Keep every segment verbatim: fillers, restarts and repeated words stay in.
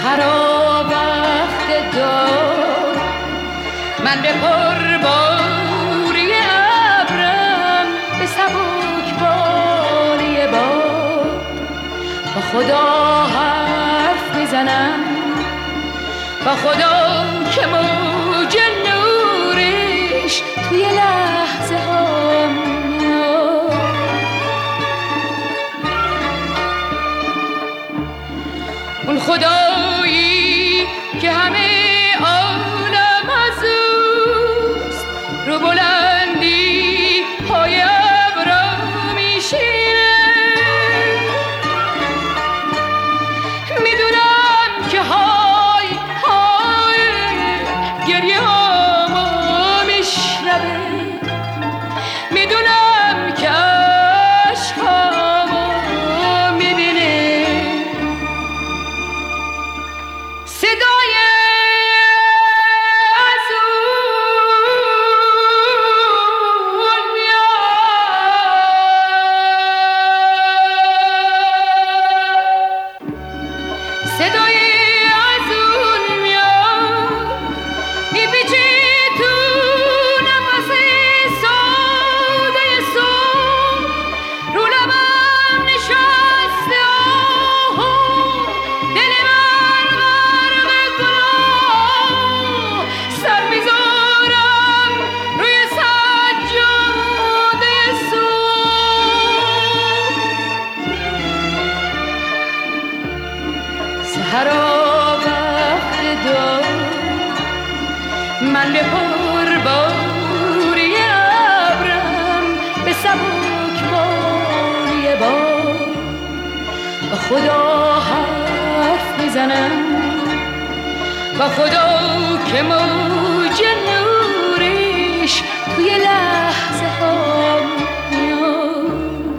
سحرا وقت دار من به پرباری ابرم به سبک باری باد با خدا حرف میزنم، با خدا که موج نورش توی لحظه ها میاد. اون خدایی که همه عالم از اوست، رو بلندی پای ابرا میشینه. میدونم که های های گریه هامو میشنوه، میدونم که عشقامو میبینه. صدای از اون میاد، صدای از اون میاد، میپیچه تو نفس ساده صبح، رو لبم نشسته آهو، دل من غرق گناه، سر میذارم روی سجاده صبح. سحرا وقت دار من به پرباری ابرم به سبک باری باد با خدا حرف میزنم، با خدا که موج نورش توی لحظه ها میاد.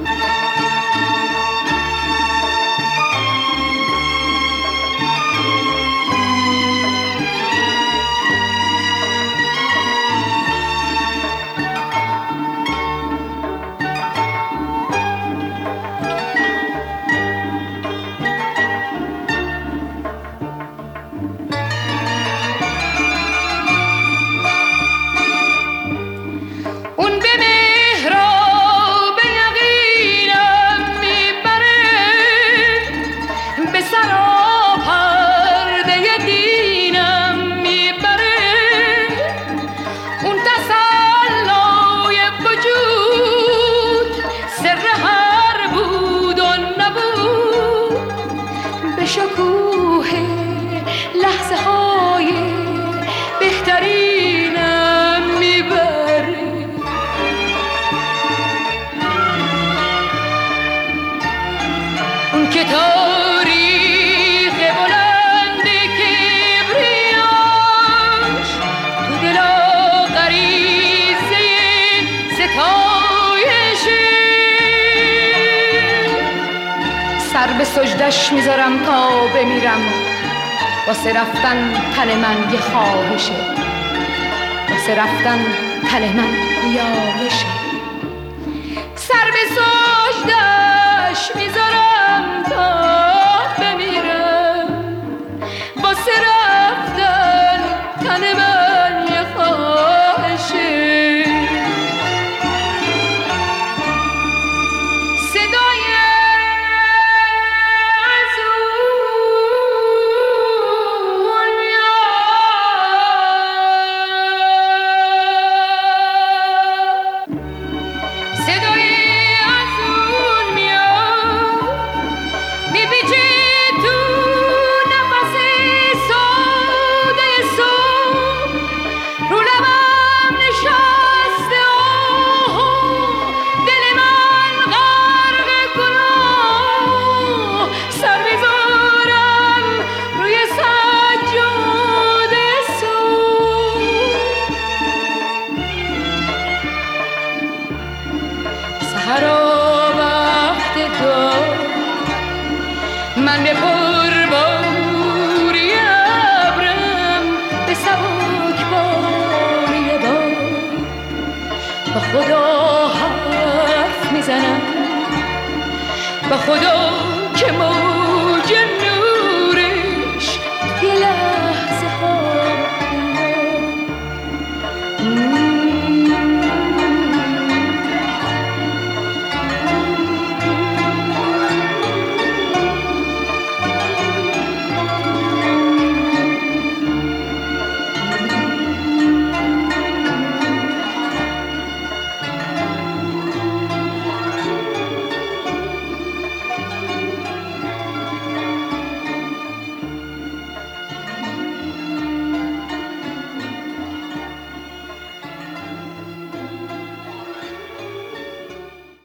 اون به محراب یقینم میبره، به سراپرده دینم میبره. اون تسلای وجود سر هر بود و نبود، به شکوه لحظه های بهترینم میبره. اون که تاریخ بلند کبریاش تو دلا غریزه ستایشه، سر به سجدش میذارم تا بمیرم، واسه رفتن تن من یه خواهشه، واسه رفتن تن من نیایشه. سر به سجدش میذارم تا بمیرم، واسه رفتن تن من یه خواهشه. صدای از اون میاد، صدای از اون میاد، میپیچه تو نفس ساده صبح، رو لبم نشسته آهو، دل من غرق گناه، سر میذارم روی سجاده صبح. سحرا وقت دار من به پرباری ابرم به سبک باری باد با خدا حرف میزنم، با خدا که